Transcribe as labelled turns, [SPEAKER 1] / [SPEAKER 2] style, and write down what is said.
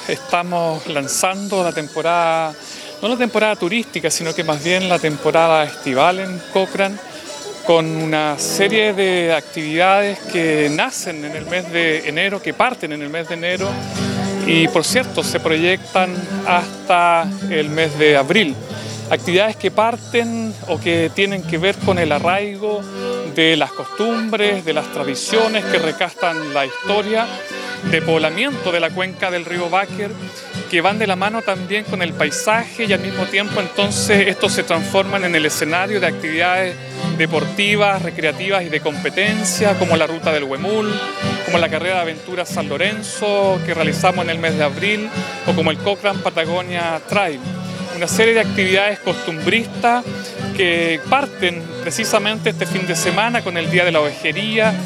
[SPEAKER 1] estamos lanzando la temporada, no la temporada turística, sino que más bien la temporada estival en Cochrane, con una serie de actividades que nacen en el mes de enero, que parten en el mes de enero y, por cierto, se proyectan hasta el mes de abril. Actividades que parten o que tienen que ver con el arraigo de las costumbres, de las tradiciones que recastan la historia de poblamiento de la cuenca del río Báquer, que van de la mano también con el paisaje y al mismo tiempo entonces estos se transforman en el escenario de actividades deportivas, recreativas y de competencia, como la Ruta del Huemul, como la Carrera de Aventuras San Lorenzo que realizamos en el mes de abril, o como el Cochrane Patagonia Trail. Una serie de actividades costumbristas que parten precisamente este fin de semana con el Día de la Ovejería,